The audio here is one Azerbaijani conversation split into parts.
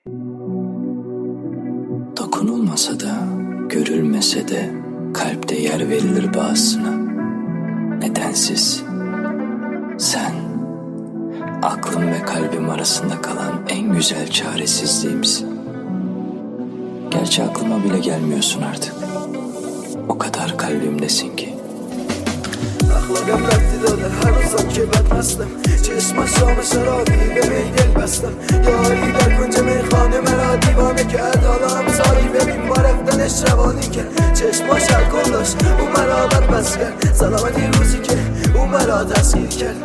Dokunulmasa da, görülmese de kalpte yer verilir bazısına. Nedensiz. Sen, aklım ve kalbim arasında kalan en güzel çaresizliğimsin. Gerçi aklıma bile gelmiyorsun artık. O kadar kalbimdesin ki. اخلاقم رفتی داده هر روزم که بدمستم چشمش شام شرابی به میدل بستم یاری در کنج میخانه مرا دیوانه کرد حالا هم سایی ببین با رفتنش روانی کرد چشماش الکل داشت او مرا بدمست کرد سلامتی روزی که او مرا تسخیر کرد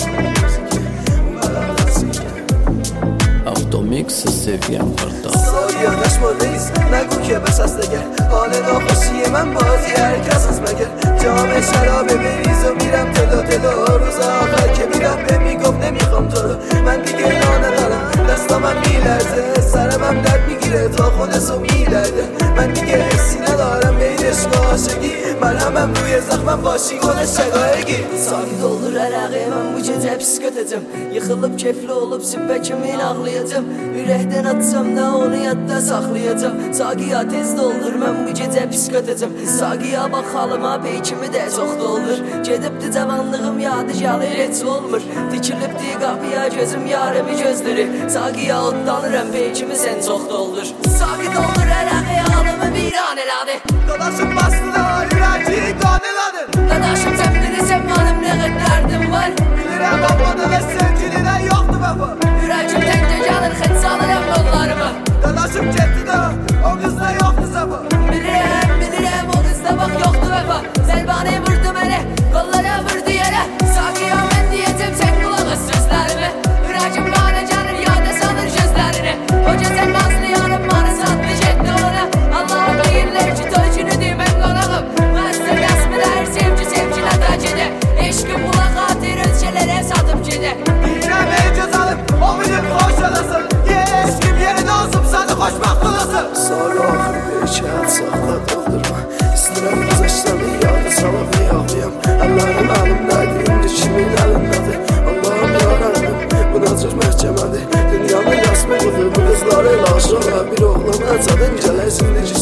Avtomix seviyen burada سایانش مردهیست نگو که بس است دگر حال ناخوشی من بازی هرکس از مگر جام شراب بریز و میرم تلا تلا روز آخر که میرم به میگفت نمیخوام تو رو من دیگه نا ندارم دستامم میلرزه سرمم درد میگیره تا خودسو میلرده من دیگه حسی ندارم بین عشق و عاشقی مرهمم روی زخمم باشی گل شقایقی Sakit olur her ağrı ben bu gece psikotacım Yıkılıp kefli olup sübbekimin ağlayacağım Ürəkdən atsam da onu yadda saxlayacağım Saqiya tez doldur mən bu gece psikotacım Saqiya bax halıma beykimi də çox doldur Gedibdi cavanlığım yadı gəlir heç olmur Dikilibdi qapıya gözüm yarımı gözləri Saqiya otlanıram beykimi sən çox doldur Sakit olur hər ağrı halımı viran elədi Dadaşım bastılar yüreği kanıladın Dadaşım sən bilirsən mənim nə qədər dərdim var Bilirəm babada və sevgilidən yoxdur vəfa Ürəkim təngə gəlir xət salıram yollarıma Dadaşım getdi də o qızda yoxdur səfa Bilirəm o qızda bax yoxdur vəfa Zəlbani vurdu mənə, qollara vurdu yerə Saqiya mən deyəcəm sən qulaq as sözlərimi Ürəkim qana gəlir yada salır gözlərini O gözəl nazlı yanım bana satdı getdi ona Allah'ım deyirlər ki toy günüdür mən qonağım Məstər qəsmilər sevgilə da gedə Eşqim qulaq xatir ölçələrə satıp gedə Deyirəm ey gözəlim o bilib xoş olasın Eşqim yerində olsun səni xoşbaxt olasın Sarı axır bir kağıt saxla doldurma İstəyirəm qızışlarını yadı salıb yağlayam Əllərim əlimdədir indi kimin əlindədir Allah'ım yarabbim bu nəcür məhkəmədir Dünyanın yasmı budur bu qızları laşıqla Bir oğlana cadın gələr zindigi